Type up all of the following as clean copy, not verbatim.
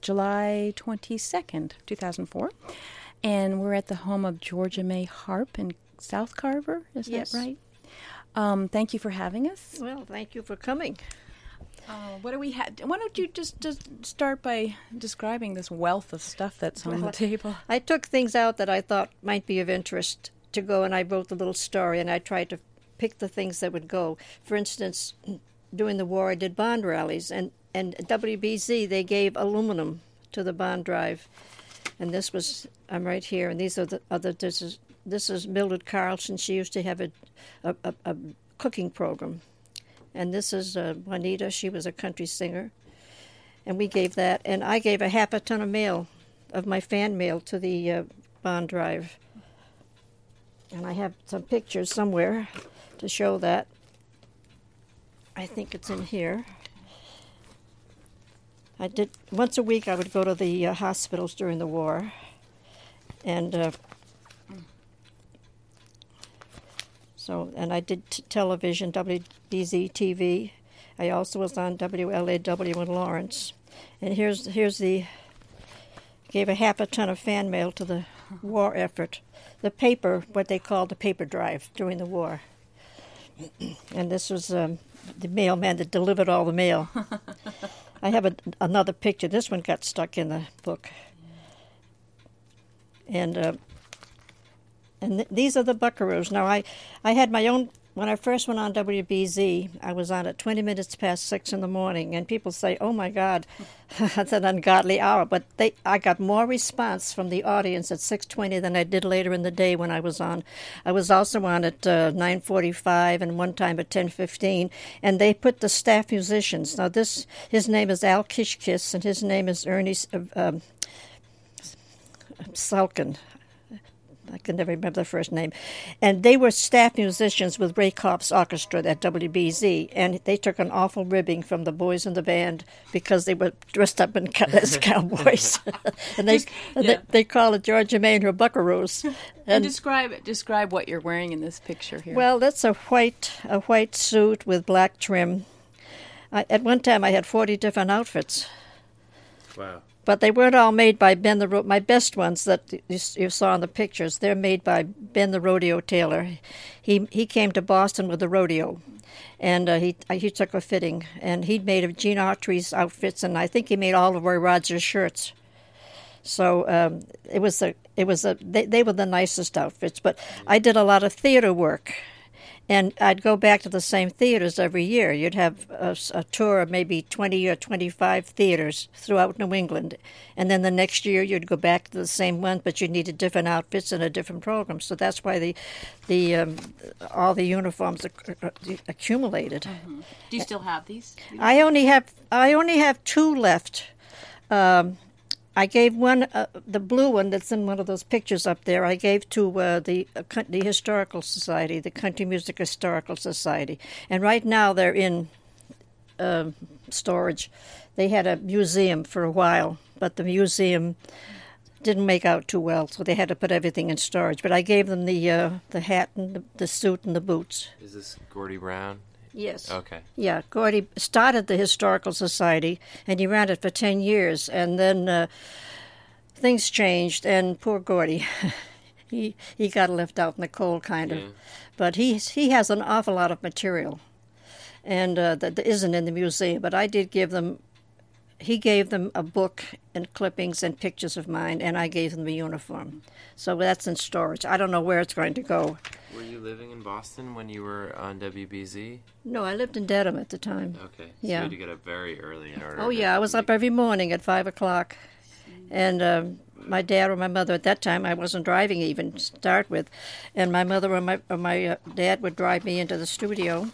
July 22nd, 2004. And we're at the home of Georgia May Harp in South Carver. Is Yes. that right? Thank you for having us. Well, thank you for coming. What do we have? Why don't you just start by describing this wealth of stuff that's on the table? I took things out that I thought might be of interest to go, and I wrote a little story, and I tried to pick the things that would go. For instance, during the war, I did bond rallies, and WBZ, they gave aluminum to the bond drive. And this was, I'm right here, and these are the other, this is Mildred Carlson. She used to have a cooking program. And this is Juanita. She was a country singer. And we gave that. And I gave a half a ton of mail, of my fan mail, to the bond drive. And I have some pictures somewhere to show that. I think it's in here. I did, once a week I would go to the hospitals during the war. And I did television, WBZ TV. I also was on WLAW in Lawrence. And here's gave a half a ton of fan mail to the war effort. The paper, what they called the paper drive during the war. And this was the mailman that delivered all the mail. I have another picture. This one got stuck in the book. And these are the Buckaroos. Now, I had my own, when I first went on WBZ, I was on at 20 minutes past 6 in the morning, and people say, oh, my God, that's an ungodly hour. But I got more response from the audience at 6:20 than I did later in the day when I was on. I was also on at 9:45 and one time at 10:15, and they put the staff musicians. Now, his name is Al Kishkis, and his name is Ernie Salkin. I can never remember the first name. And they were staff musicians with Ray Kopp's orchestra at WBZ, and they took an awful ribbing from the boys in the band because they were dressed up as cowboys. And they call it Georgia May and her Buckaroos. And describe what you're wearing in this picture here. Well, that's a white suit with black trim. At one time I had 40 different outfits. Wow. But they weren't all made by Ben the Rodeo. My best ones that you saw in the pictures, they're made by Ben the Rodeo Taylor. He came to Boston with the rodeo, and he took a fitting, and he'd made Gene Autry's outfits, and I think he made all of Roy Rogers' shirts. So they were the nicest outfits. But I did a lot of theater work. And I'd go back to the same theaters every year. You'd have a tour of maybe 20 or 25 theaters throughout New England. And then the next year you'd go back to the same one, but you needed different outfits and a different program. So that's why all the uniforms accumulated. Mm-hmm. Do you still have these? I only have two left. I gave one, the blue one that's in one of those pictures up there, I gave to the Historical Society, the Country Music Historical Society. And right now they're in storage. They had a museum for a while, but the museum didn't make out too well, so they had to put everything in storage. But I gave them the hat and the suit and the boots. Is this Gordy Brown? Yes. Okay. Yeah, Gordy started the Historical Society, and he ran it for 10 years, and then things changed, and poor Gordy, he got left out in the cold, kind of. But he has an awful lot of material, and that isn't in the museum, but I did give them, he gave them a book and clippings and pictures of mine, and I gave them a uniform. So that's in storage. I don't know where it's going to go. Were you living in Boston when you were on WBZ? No, I lived in Dedham at the time. Okay. So yeah. You had to get up very early in order Oh, yeah. I was up every morning at 5 o'clock. And my dad or my mother, at that time, I wasn't driving even to start with. And my mother or my dad would drive me into the studio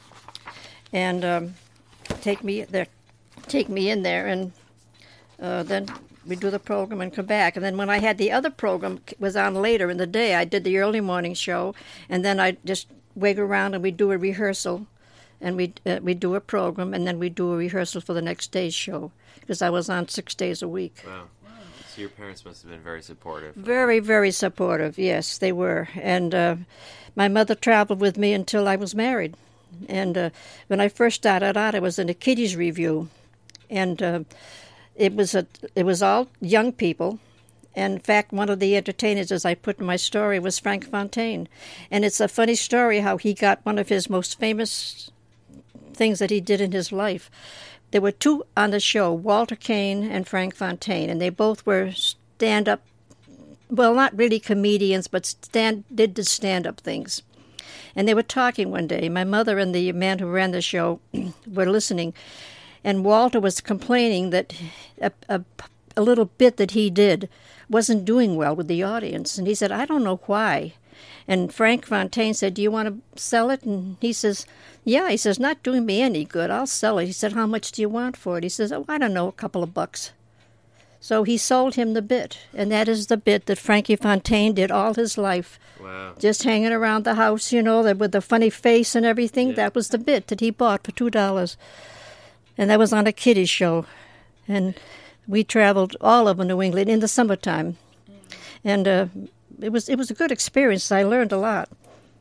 and take me in there, and then we'd do the program and come back. And then when I had the other program was on later in the day, I did the early morning show, and then I'd just wiggle around and we'd do a rehearsal, and we'd do a program, and then we'd do a rehearsal for the next day's show, because I was on 6 days a week. Wow. So your parents must have been very supportive. Very, very supportive, yes, they were. And my mother traveled with me until I was married. And when I first started out, I was in a kiddies review, and it was all young people. And in fact, one of the entertainers, as I put in my story, was Frank Fontaine. And it's a funny story how he got one of his most famous things that he did in his life. There were two on the show, Walter Kane and Frank Fontaine, and they both were stand-up, well, not really comedians, but did the stand-up things. And they were talking one day. My mother and the man who ran the show were listening, and Walter was complaining that a little bit that he did wasn't doing well with the audience. And he said, I don't know why. And Frank Fontaine said, do you want to sell it? And he says, yeah. He says, not doing me any good. I'll sell it. He said, how much do you want for it? He says, oh, I don't know, a couple of bucks. So he sold him the bit. And that is the bit that Frankie Fontaine did all his life. Wow. Just hanging around the house, with the funny face and everything. Yeah. That was the bit that he bought for $2. And that was on a kiddie show. And we traveled all over New England in the summertime. And it was a good experience. I learned a lot.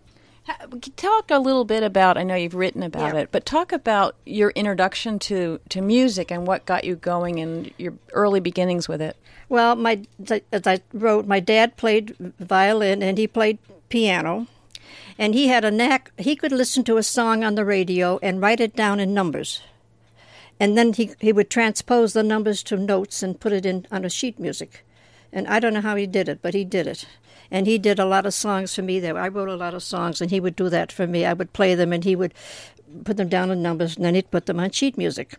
Talk a little bit about, I know you've written about it, but talk about your introduction to music and what got you going and your early beginnings with it. Well, as I wrote, my dad played violin and he played piano. And he had a knack, he could listen to a song on the radio and write it down in numbers. And then he would transpose the numbers to notes and put it in on a sheet music. And I don't know how he did it, but he did it. And he did a lot of songs for me there. I wrote a lot of songs, and he would do that for me. I would play them, and he would put them down in numbers, and then he'd put them on sheet music.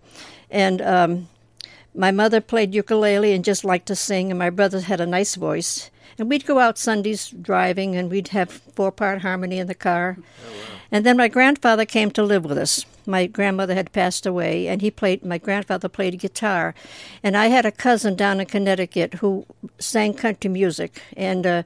And my mother played ukulele and just liked to sing, and my brother had a nice voice. And we'd go out Sundays driving, and we'd have 4-part harmony in the car. Oh, wow. And then my grandfather came to live with us. My grandmother had passed away, and my grandfather played guitar. And I had a cousin down in Connecticut who sang country music, and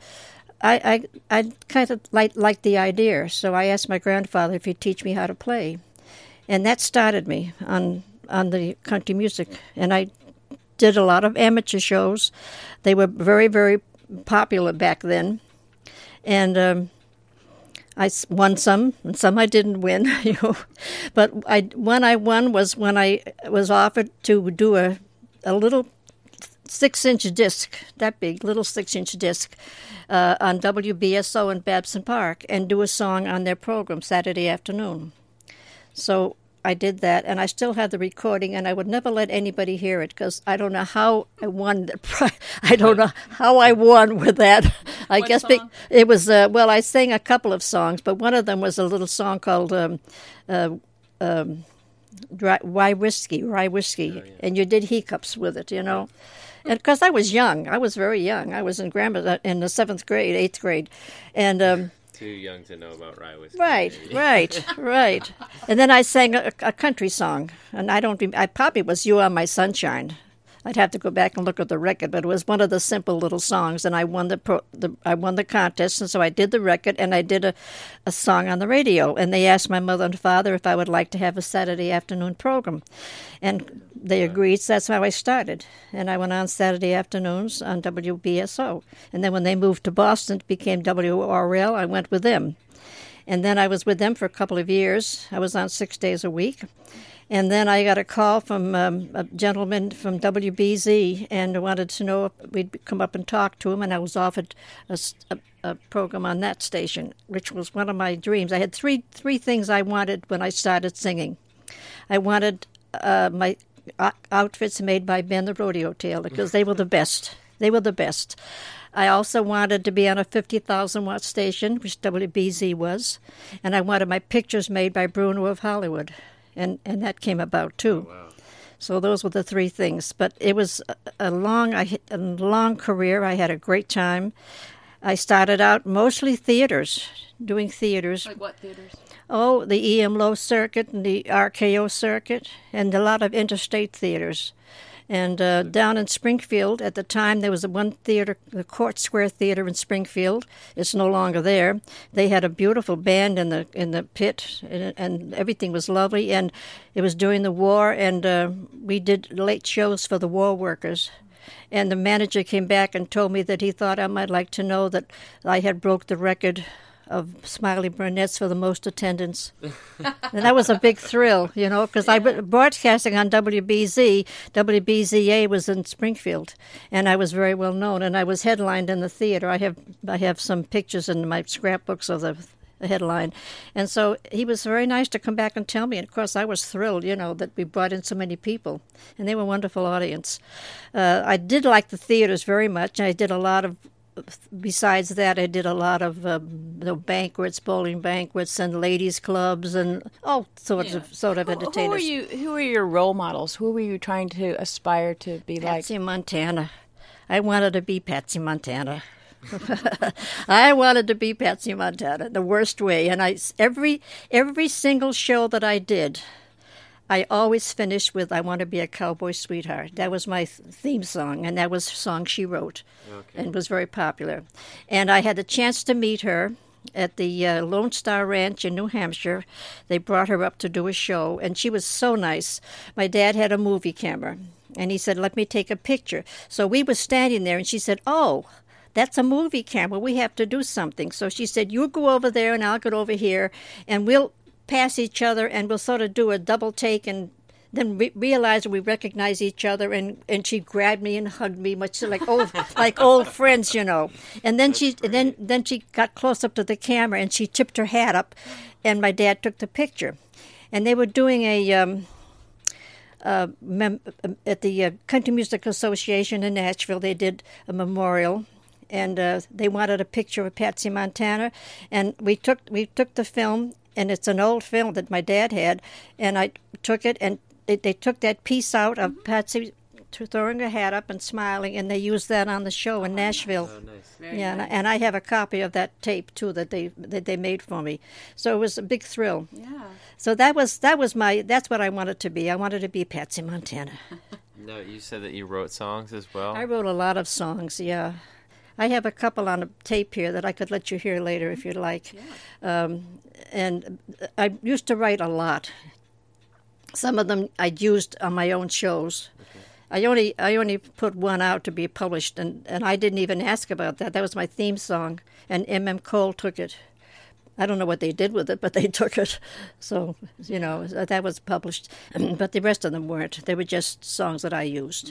I kind of liked the idea. So I asked my grandfather if he'd teach me how to play. And that started me on the country music. And I did a lot of amateur shows. They were very, very popular back then. And I won some, and some I didn't win. But one I won was when I was offered to do a little 6-inch disc, that big, little 6-inch disc, on WBSO in Babson Park, and do a song on their program Saturday afternoon. So I did that, and I still have the recording, and I would never let anybody hear it because I don't know how I won. I don't know how I won with that. I what guess song? It was I sang a couple of songs, but one of them was a little song called Rye Whiskey, oh, yeah. And you did hiccups with it, And because I was young, I was very young. I was in the 7th grade, 8th grade, and. Too young to know about rye whiskey. Right. And then I sang a country song, and I probably was "You Are My Sunshine." I'd have to go back and look at the record, but it was one of the simple little songs, and I won the contest, and so I did the record, and I did a song on the radio, and they asked my mother and father if I would like to have a Saturday afternoon program, and they agreed, so that's how I started, and I went on Saturday afternoons on WBSO, and then when they moved to Boston, it became WRL, I went with them, and then I was with them for a couple of years. I was on 6 days a week. And then I got a call from a gentleman from WBZ and wanted to know if we'd come up and talk to him, and I was offered a program on that station, which was one of my dreams. I had three things I wanted when I started singing. I wanted my outfits made by Ben the Rodeo Tailor because they were the best. They were the best. I also wanted to be on a 50,000-watt station, which WBZ was, and I wanted my pictures made by Bruno of Hollywood. And that came about, too. Oh, wow. So those were the three things. But it was a long career. I had a great time. I started out mostly theaters, doing theaters. Like what theaters? Oh, the E.M. Lowe circuit and the RKO circuit and a lot of interstate theaters. And down in Springfield, at the time, there was one theater, the Court Square Theater in Springfield. It's no longer there. They had a beautiful band in the pit, and everything was lovely. And it was during the war, and we did late shows for the war workers. And the manager came back and told me that he thought I might like to know that I had broke the record Smiley Burnett's for the most attendance. And that was a big thrill, because I was broadcasting on WBZ. WBZA was in Springfield, and I was very well known, and I was headlined in the theater. I have some pictures in my scrapbooks of the headline. And so he was very nice to come back and tell me. And, of course, I was thrilled, that we brought in so many people. And they were a wonderful audience. I did like the theaters very much. I did a lot of, besides that, I did a lot of banquets, bowling banquets, and ladies' clubs, and all sorts of entertainers. Who were your role models? Who were you trying to aspire to be like? Patsy Montana. I wanted to be Patsy Montana. I wanted to be Patsy Montana the worst way, and every single show that I did, I always finished with "I want to be a cowboy sweetheart." That was my theme song, and that was a song she wrote, and was very popular. And I had the chance to meet her at the Lone Star Ranch in New Hampshire. They brought her up to do a show, and she was so nice. My dad had a movie camera, and he said, "Let me take a picture." So we were standing there, and she said, "Oh, that's a movie camera. We have to do something." So she said, "You go over there and I'll get over here, and we'll pass each other and we'll sort of do a double take and then realize we recognize each other." And she grabbed me and hugged me, much like old friends, And then she got close up to the camera and she tipped her hat up, and my dad took the picture. And they were doing at the Country Music Association in Nashville. They did a memorial. And they wanted a picture of Patsy Montana, and we took the film, and it's an old film that my dad had, and I took it, and they took that piece out of Patsy throwing her hat up and smiling, and they used that on the show in Nashville. Oh, nice. Very nice. And I have a copy of that tape too that they made for me. So it was a big thrill. Yeah. So that's what I wanted to be. I wanted to be Patsy Montana. No, you said that you wrote songs as well? I wrote a lot of songs, yeah. I have a couple on a tape here that I could let you hear later if you'd like. Yeah. And I used to write a lot. Some of them I'd used on my own shows. Okay. I only put one out to be published, and I didn't even ask about that. That was my theme song, and M.M. Cole took it. I don't know what they did with it, but they took it. So, that was published. But the rest of them weren't. They were just songs that I used.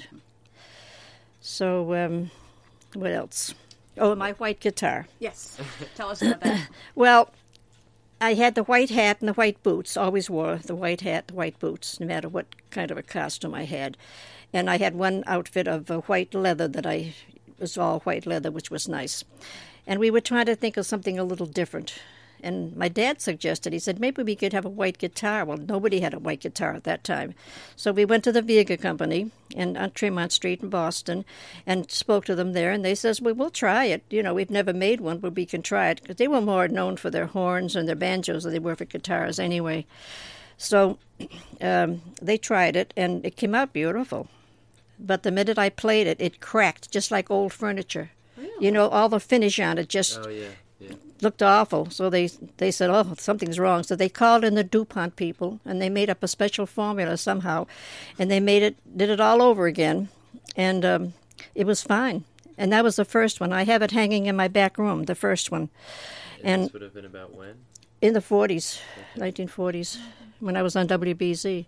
So, what else? Oh, my white guitar. Yes. Tell us about that. Well, I had the white hat and the white boots. Always wore the white hat, the white boots, no matter what kind of a costume I had. And I had one outfit of white leather that was all white leather, which was nice. And we were trying to think of something a little different. And my dad suggested, he said, maybe we could have a white guitar. Well, nobody had a white guitar at that time. So we went to the Viega Company on Tremont Street in Boston and spoke to them there. And they says, well, we'll try it. We've never made one, but we can try it. Because they were more known for their horns and their banjos than they were for guitars anyway. So they tried it, and it came out beautiful. But the minute I played it, it cracked, just like old furniture. Really? All the finish on it just... Oh, yeah. Looked awful. So they said, oh, something's wrong. So they called in the DuPont people, and they made up a special formula somehow, and they did it all over again, and it was fine. And that was the first one. I have it hanging in my back room, the first one. And this would have been about when? In the 40s, 1940s, when I was on WBZ.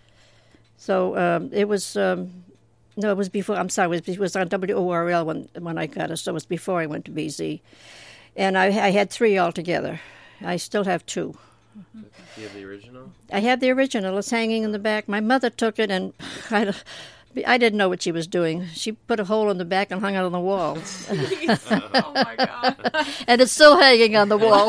So it was... No, it was before. I'm sorry. It was on WORL when I got it, so it was before I went to BZ. And I had 3 altogether. I still have 2. Do you have the original? I have the original. It's hanging in the back. My mother took it, and I didn't know what she was doing. She put a hole in the back and hung it on the wall. Oh, my God. And it's still hanging on the wall.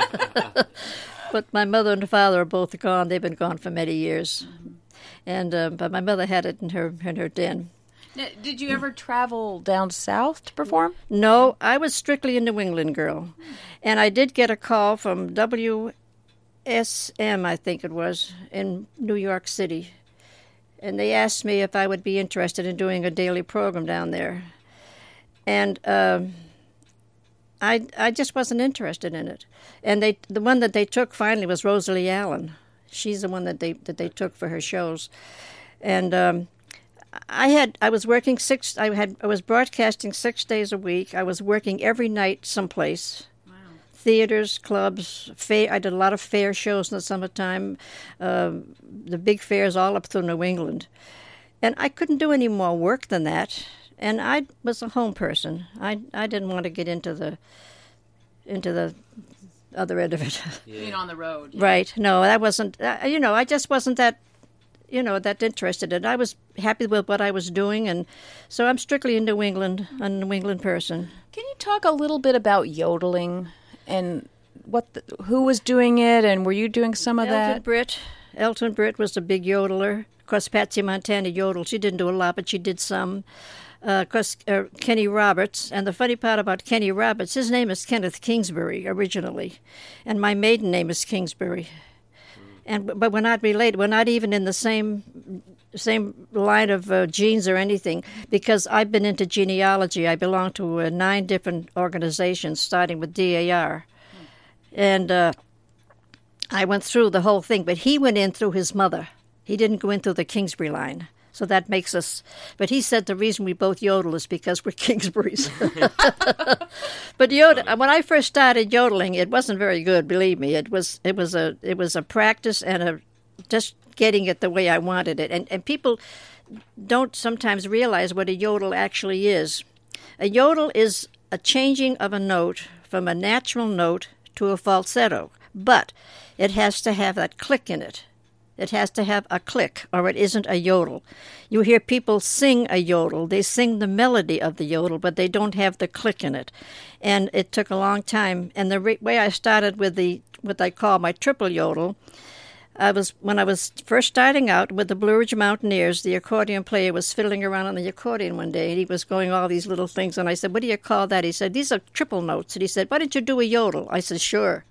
But my mother and father are both gone. They've been gone for many years. And but my mother had it in her den. Now, did you ever travel down south to perform? No, I was strictly a New England girl. And I did get a call from WSM, I think it was, in New York City. And they asked me if I would be interested in doing a daily program down there. And I just wasn't interested in it. And the one that they took finally was Rosalie Allen. She's the one that they took for her shows. And I was working I was broadcasting 6 days a week. I was working every night someplace. Wow. theaters, clubs, fair. I did a lot of fair shows in the summertime, the big fairs all up through New England. And I couldn't do any more work than that. And I was a home person. I didn't want to get into the other end of it. Being on the road. Yeah. Right. No, that wasn't, I just wasn't that interested in it. I was happy with what I was doing, and so I'm strictly in New England, a New England person. Can you talk a little bit about yodeling and who was doing it, and were you doing some of that? Elton Britt was a big yodeler. Of course, Patsy Montana yodeled. She didn't do a lot, but she did some. Of course, Kenny Roberts. And the funny part about Kenny Roberts, his name is Kenneth Kingsbury originally, and my maiden name is Kingsbury. But we're not related. We're not even in the same line of genes or anything, because I've been into genealogy. I belong to 9 different organizations, starting with DAR. And I went through the whole thing, but he went in through his mother. He didn't go in through the Kingsbury line. So that makes us, but he said the reason we both yodel is because we're Kingsburys. But when I first started yodeling, it wasn't very good, believe me. It was a practice and just getting it the way I wanted it. And people don't sometimes realize what a yodel actually is. A yodel is a changing of a note from a natural note to a falsetto, but it has to have that click in it. It has to have a click, or it isn't a yodel. You hear people sing a yodel. They sing the melody of the yodel, but they don't have the click in it. And it took a long time. And the way I started with what I call my triple yodel, when I was first starting out with the Blue Ridge Mountaineers, the accordion player was fiddling around on the accordion one day, and he was going all these little things. And I said, "What do you call that?" He said, "These are triple notes." And he said, "Why don't you do a yodel?" I said, "Sure,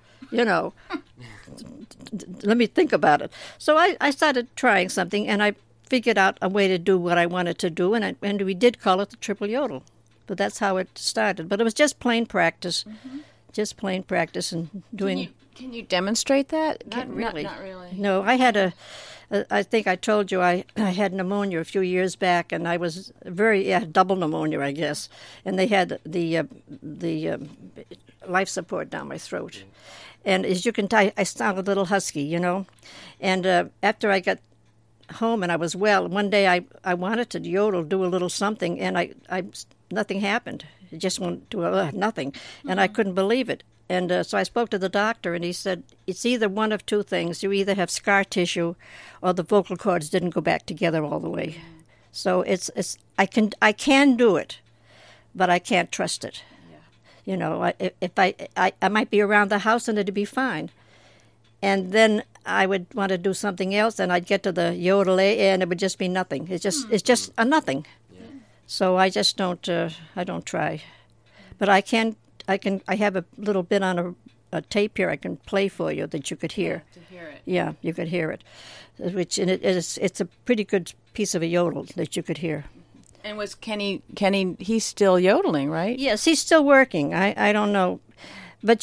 let me think about it." So I started trying something, and I figured out a way to do what I wanted to do, and we did call it the triple yodel. But that's how it started. But it was just plain practice, just plain practice and doing. Can you demonstrate that? Not really. Not really. No, I had I think I told you I had pneumonia a few years back, and I was double pneumonia, I guess. And they had the life support down my throat. And as you can tell, I sound a little husky, And after I got home and I was well, one day I wanted to yodel, do a little something, and I nothing happened. It just went to nothing, and I couldn't believe it. And so I spoke to the doctor, and he said, it's either one of two things. You either have scar tissue or the vocal cords didn't go back together all the way. So I can do it, but I can't trust it. If I might be around the house and it'd be fine. And then I would want to do something else, and I'd get to the yodel and it would just be nothing. It's just a nothing. Yeah. So I just don't try. But I have a little bit on a tape here I can play for you that you could hear. To hear it. Yeah, you could hear it. It's a pretty good piece of a yodel that you could hear. And was Kenny, he's still yodeling, right? Yes, he's still working. I don't know. But,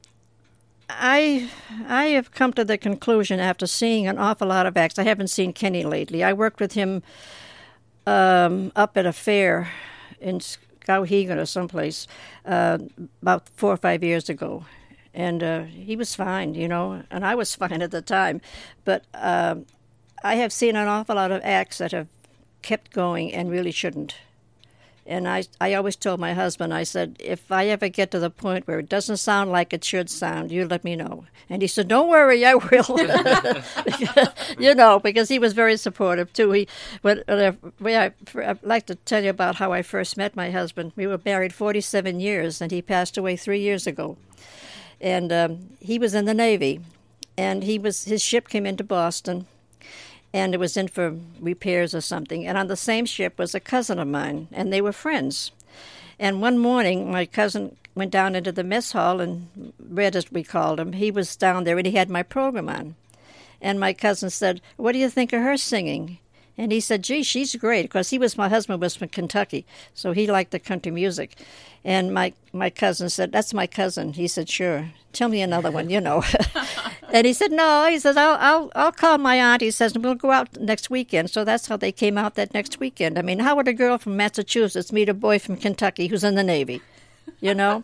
I have come to the conclusion after seeing an awful lot of acts. I haven't seen Kenny lately. I worked with him up at a fair in Skowhegan or someplace about 4 or 5 years ago. And he was fine, and I was fine at the time. But I have seen an awful lot of acts that have kept going and really shouldn't. And I always told my husband, I said, if I ever get to the point where it doesn't sound like it should sound, you let me know. And he said, don't worry, I will. Because he was very supportive, too. I'd like to tell you about how I first met my husband. We were married 47 years, and he passed away 3 years ago. And he was in the Navy, and his ship came into Boston, and it was in for repairs or something. And on the same ship was a cousin of mine, and they were friends. And one morning, my cousin went down into the mess hall, and Red, as we called him, he was down there, and he had my program on. And my cousin said, what do you think of her singing? And he said, gee, she's great, because my husband was from Kentucky, so he liked the country music. And my cousin said, that's my cousin. He said, sure, tell me another one, And he said, no, he says, I'll call my aunt, he says, and we'll go out next weekend. So that's how they came out that next weekend. I mean, how would a girl from Massachusetts meet a boy from Kentucky who's in the Navy,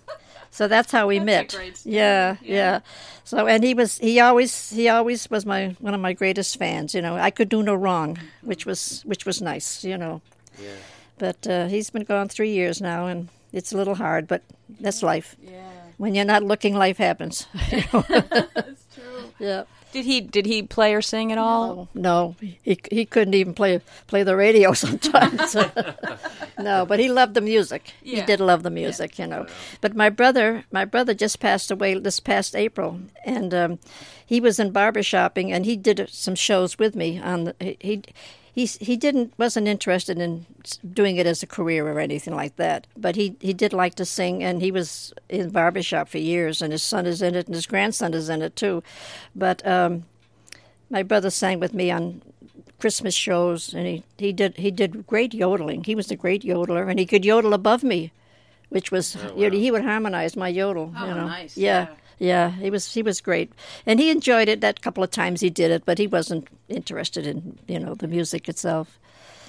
So that's how we That's a met. great story. Yeah. So and he always was one of my greatest fans. I could do no wrong, which was nice. Yeah. But he's been gone 3 years now, and it's a little hard, but that's life. Yeah. When you're not looking, life happens. That's true. Yeah. Did he play or sing at all? No, he couldn't even play the radio sometimes. No, but he loved the music. He Yeah. did love the music, But my brother just passed away this past April, and he was in barber shopping, and he did some shows with me. He wasn't interested in doing it as a career or anything like that, but he did like to sing, and he was in barbershop for years, and his son is in it, and his grandson is in it too. But my brother sang with me on Christmas shows, and he did great yodeling. He was a great yodeler, and he could yodel above me, which was he would harmonize my yodel. Oh, nice. Yeah, he was great, and he enjoyed it that couple of times he did it, but he wasn't interested in the music itself.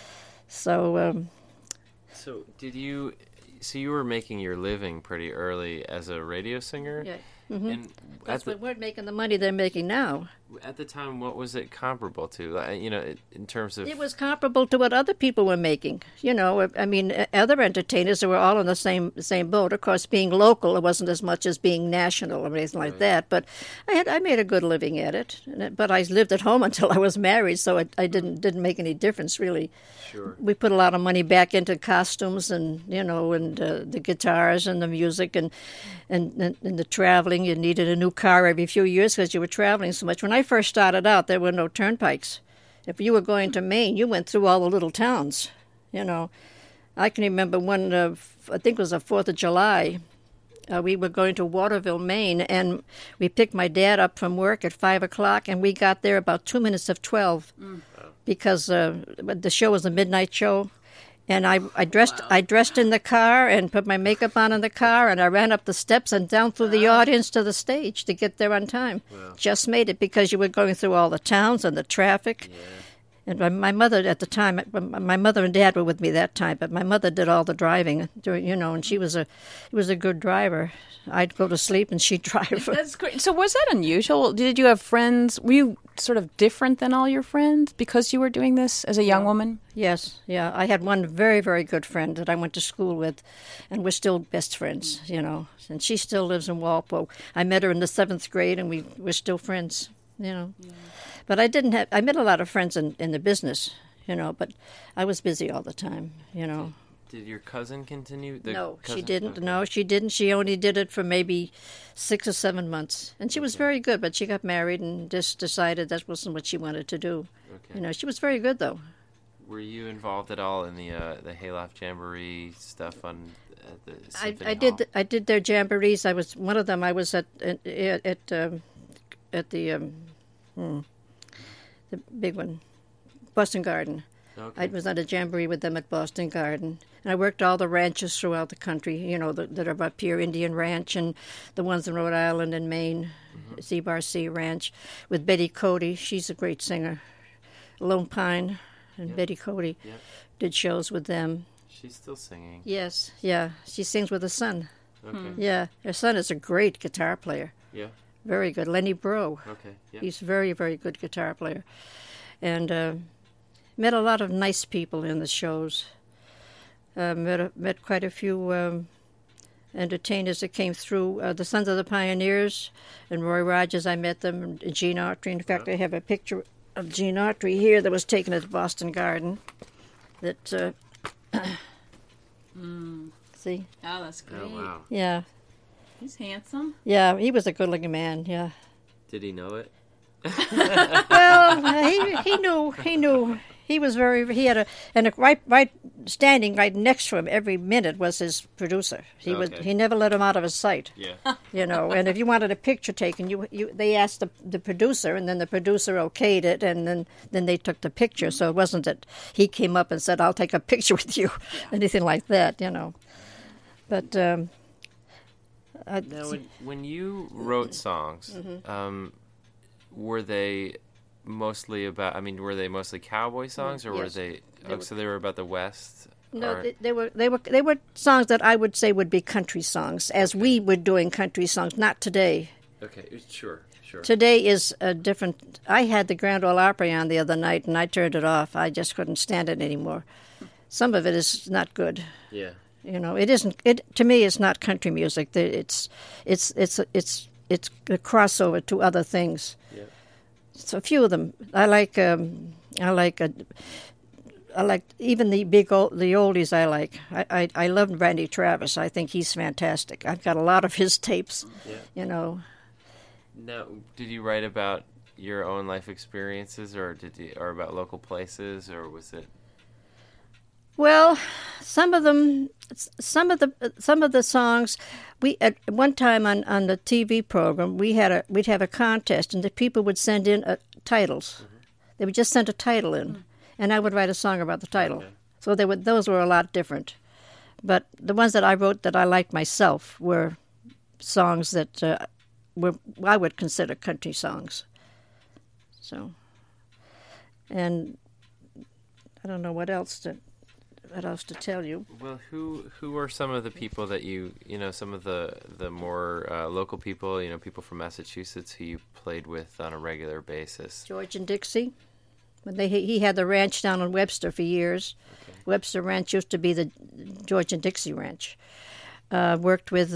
So So you were making your living pretty early as a radio singer? yeah, And we weren't making the money they're making now. at the time, what was it comparable to? In terms of It was comparable to what other people were making. I mean, other entertainers were all in the same boat. Of course, being local, it wasn't as much as being national or anything like that. But I made a good living at it. But I lived at home until I was married, so I didn't make any difference really. Sure. We put a lot of money back into costumes and the guitars and the music and the traveling. You needed a new car every few years because you were traveling so much. When I first started out, there were no turnpikes. If you were going to Maine, you went through all the little towns. I can remember one, I think it was the 4th of July, we were going to Waterville, Maine, and we picked my dad up from work at 5 o'clock, and we got there about 2 minutes of 12 because the show was a midnight show. And I dressed in the car and put my makeup on in the car, and I ran up the steps and down through the audience to the stage to get there on time. Wow. Just made it because you were going through all the towns and the traffic. Yeah. And my mother at the time, my mother and dad were with me that time, but my mother did all the driving, and she was a good driver. I'd go to sleep and she'd drive. That's great. So was that unusual? Did you have friends? Were you sort of different than all your friends because you were doing this as a young woman? Yes, yeah. I had one very, very good friend that I went to school with, and we're still best friends, And she still lives in Walpole. I met her in the 7th grade, and we're still friends, Yeah. But I met a lot of friends in the business, but I was busy all the time, Did your cousin continue? No, she cousin? didn't. Okay. No, she didn't. She only did it for maybe 6 or 7 months. And she was very good, but she got married and just decided that wasn't what she wanted to do. Okay. She was very good, though. Were you involved at all in the Hayloft Jamboree stuff at the Symphony Hall? I did their jamborees. I was one of them. I was at the big one, Boston Garden. Okay. I was at a jamboree with them at Boston Garden. And I worked all the ranches throughout the country, that are up here, Indian Ranch and the ones in Rhode Island and Maine, Zeebar Ranch, with Betty Cody. She's a great singer. Lone Pine and Betty Cody did shows with them. She's still singing. Yes, yeah. She sings with her son. Okay. Yeah, her son is a great guitar player. Yeah. Very good. Lenny Bro. Okay. Yeah. He's a very, very good guitar player. And met a lot of nice people in the shows. Met quite a few entertainers that came through. The Sons of the Pioneers and Roy Rogers, I met them, and Gene Autry. In fact, I have a picture of Gene Autry here that was taken at the Boston Garden. That, see? Oh, that's great. Oh wow. Yeah. He's handsome. Yeah, he was a good-looking man, yeah. Did he know it? Well, he knew. He was he had right standing right next to him every minute was his producer. He never let him out of his sight. Yeah. And if you wanted a picture taken, they asked the producer, and then the producer okayed it, and then they took the picture. So it wasn't that he came up and said, "I'll take a picture with you," anything like that, But Now, when you wrote songs, were they mostly about? I mean, were they mostly cowboy songs, or were Yes. they? Oh, so they were about the West. No, Or- they were songs that I would say would be country songs, as we were doing country songs. Not today. Okay, sure. Today is a different. I had the Grand Ole Opry on the other night, and I turned it off. I just couldn't stand it anymore. Some of it is not good. Yeah. You know, it isn't. It to me, it's not country music. It's a crossover to other things. Yeah. So a few of them. I like even the the oldies. I love Randy Travis. I think he's fantastic. I've got a lot of his tapes. Yeah. You know. Now, did you write about your own life experiences, or or about local places, or was it? Well, some of the songs, we at one time on the TV program we'd have a contest, and the people would send in titles. Mm-hmm. They would just send a title in, and I would write a song about the title. Okay. So those were a lot different. But the ones that I wrote that I liked myself were songs that I would consider country songs. So, and I don't know what else to tell you. Well, who are some of the people that you know, some of the more local people, you know, people from Massachusetts who you played with on a regular basis? George and Dixie. He had the ranch down in Webster for years. Okay. Webster Ranch used to be the George and Dixie Ranch. Worked with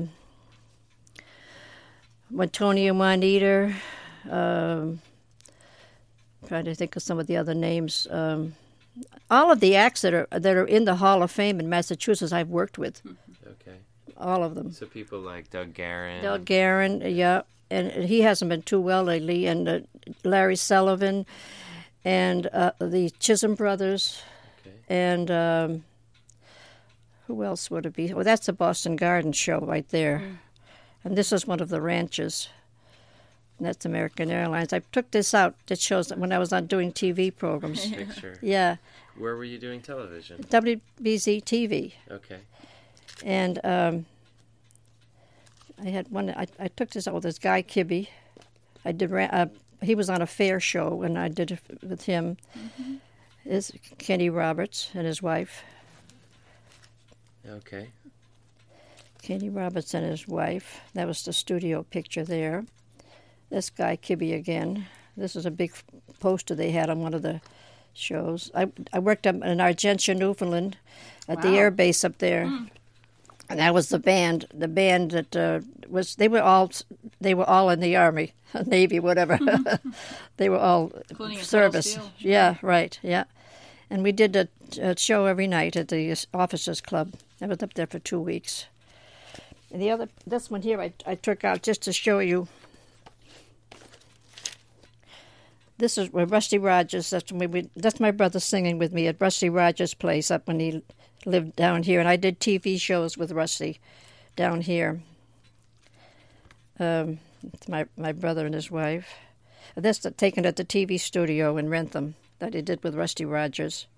Tony and Juanita. Trying to think of some of the other names. All of the acts that are in the Hall of Fame in Massachusetts, I've worked with. Okay. All of them. So people like Doug Garin. Doug Garin, yeah, and he hasn't been too well lately. And Larry Sullivan, and the Chisholm Brothers, okay. And who else would it be? Well, that's the Boston Garden Show right there, and this is one of the ranches. And that's American Airlines. I took this out. That shows that when I was on doing TV programs. Picture. Yeah. Where were you doing television? WBZ TV. Okay. And I had one. I took this out with this guy Kibbe. I did. He was on a fair show, and I did it with him. Mm-hmm. Is Kenny Roberts and his wife. Okay. Kenny Roberts and his wife. That was the studio picture there. This guy, Kibbe, again. This is a big poster they had on one of the shows. I worked up in Argentia, Newfoundland, at the air base up there. Mm. And that was the band. The band that was, they were all in the Army, Navy, whatever. They were all including service. Yeah, right, yeah. And we did a show every night at the Officers Club. I was up there for 2 weeks. And this one here I took out just to show you. This is where Rusty Rogers. That's my brother singing with me at Rusty Rogers' place up when he lived down here, and I did TV shows with Rusty down here. It's my brother and his wife. That's taken at the TV studio in Rentham that he did with Rusty Rogers.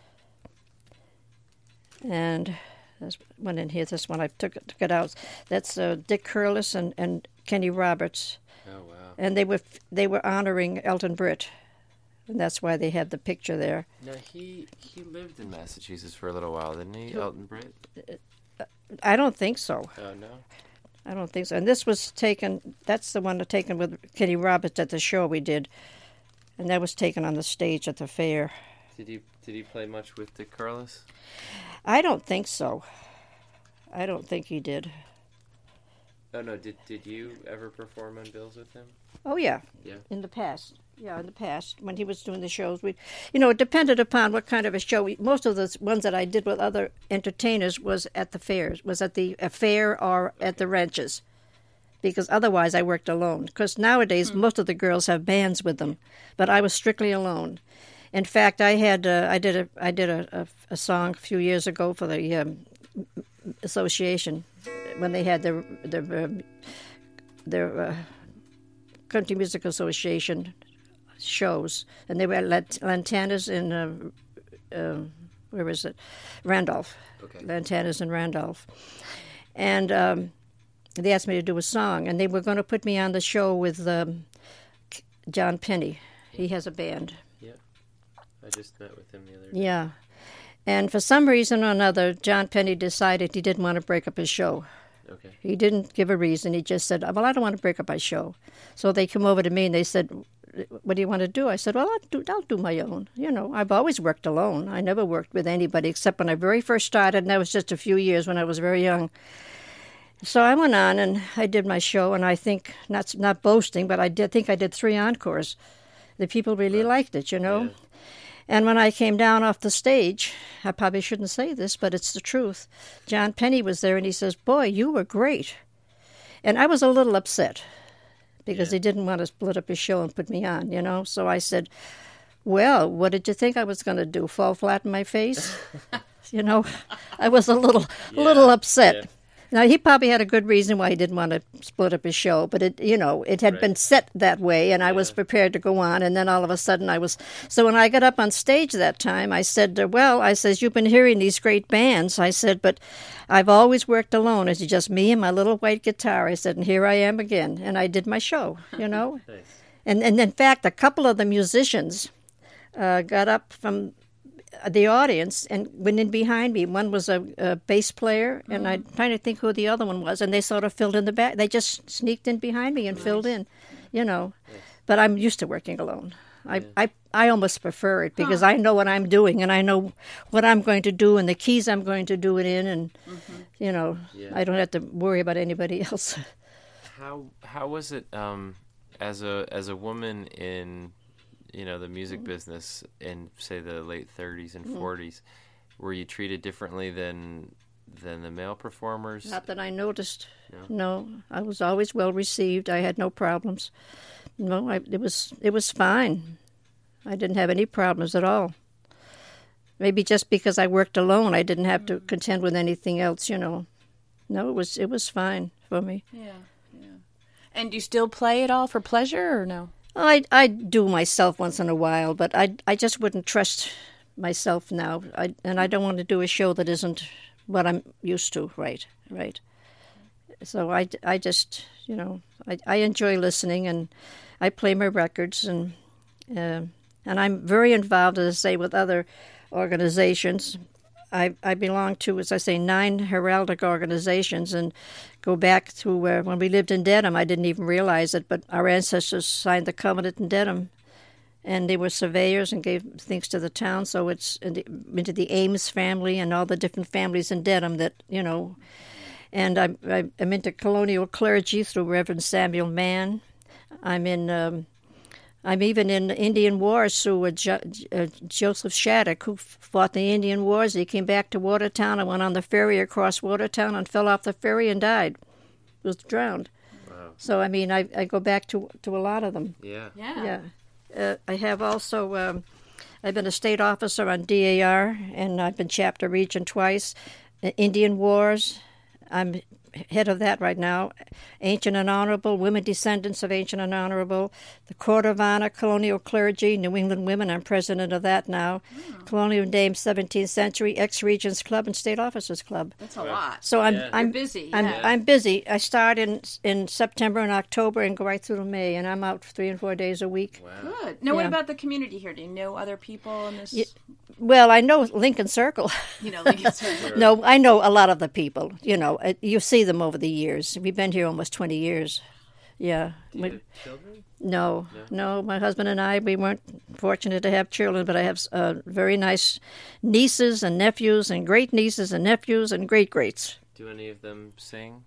And there's one in here. This one I took it out. That's Dick Curlis and Kenny Roberts. Oh wow. And they were honoring Elton Britt, and that's why they had the picture there. Now he lived in Massachusetts for a little while, didn't he, Elton Britt? I don't think so. Oh no. I don't think so. And this was taken. That's the one taken with Kenny Roberts at the show we did, and that was taken on the stage at the fair. Did he play much with Dick Curlis? I don't think so. I don't think he did. Oh no! Did you ever perform on bills with him? Oh yeah. Yeah. In the past, when he was doing the shows, it depended upon what kind of a show. Most of the ones that I did with other entertainers was at the fairs, was at the fair or at the ranches, because otherwise I worked alone. Because nowadays most of the girls have bands with them, but I was strictly alone. In fact, I did a song a few years ago for the association when they had their Country Music Association shows, and they were at Lantana's in where is it? Randolph. Okay. Lantana's in Randolph, and they asked me to do a song, and they were going to put me on the show with John Penny. He has a band. Yeah, I just met with him the other day. Yeah. And for some reason or another, John Penny decided he didn't want to break up his show. Okay. He didn't give a reason. He just said, well, I don't want to break up my show. So they come over to me and they said, what do you want to do? I said, well, I'll do my own. You know, I've always worked alone. I never worked with anybody except when I very first started, and that was just a few years when I was very young. So I went on and I did my show, and I think, not boasting, but I think I did 3 encores. The people really liked it, you know. Yeah. And when I came down off the stage, I probably shouldn't say this, but it's the truth. John Penny was there, and he says, boy, you were great. And I was a little upset because he didn't want to split up his show and put me on, you know. So I said, well, what did you think I was going to do, fall flat in my face? You know, I was a little upset. Yeah. Now, he probably had a good reason why he didn't want to split up his show, but it had been set that way, and I was prepared to go on, and then all of a sudden so when I got up on stage that time, I said, you've been hearing these great bands. I said, but I've always worked alone. It's just me and my little white guitar. I said, and here I am again, and I did my show, you know. Nice. And in fact, a couple of the musicians got up from the audience and went in behind me. One was a bass player, and I'm trying to think who the other one was, and they sort of filled in the back. They just sneaked in behind me and filled in, you know. Nice. But I'm used to working alone. I almost prefer it because I know what I'm doing, and I know what I'm going to do and the keys I'm going to do it in, and, you know, I don't have to worry about anybody else. How was it as a woman in, you know, the music business in, say, the late 30s and 40s, were you treated differently than the male performers? Not that I noticed. No, I was always well received. I had no problems. No, it was fine. I didn't have any problems at all. Maybe just because I worked alone, I didn't have to contend with anything else, you know. No, it was fine for me. Yeah. And do you still play at all for pleasure or no? I do myself once in a while, but I just wouldn't trust myself now. And I don't want to do a show that isn't what I'm used to, right. So I just, you know, I enjoy listening, and I play my records, and I'm very involved, as I say, with other organizations. I belong to, as I say, 9 heraldic organizations, and go back to when we lived in Dedham. I didn't even realize it, but our ancestors signed the covenant in Dedham, and they were surveyors and gave things to the town. So it's into the Ames family and all the different families in Dedham that, you know. And I'm into colonial clergy through Reverend Samuel Mann. I'm even in Indian Wars through Joseph Shattuck, who fought the Indian Wars. He came back to Watertown and went on the ferry across Watertown and fell off the ferry and died. Was drowned. Wow. So, I mean, I go back to a lot of them. Yeah. I have also, I've been a state officer on DAR, and I've been chapter region twice. Indian Wars, I'm head of that right now. Ancient and Honorable, Women Descendants of Ancient and Honorable, the Court of Honor, Colonial Clergy, New England Women, I'm president of that now. Colonial Dames, 17th Century, Ex-Regents Club, and State Officers Club. That's a lot. So I'm You're busy. I'm busy. I start in September and October and go right through to May, and I'm out 3 and 4 days a week. Wow. Good. Now, what about the community here? Do you know other people in this? Well, I know Lincoln Circle. You know, Lincoln Circle. No, I know a lot of the people. You know, you see them over the years. We've been here almost 20 years. Yeah. Do you have children? No. My husband and I, we weren't fortunate to have children, but I have very nice nieces and nephews and great nieces and nephews and great greats. Do any of them sing?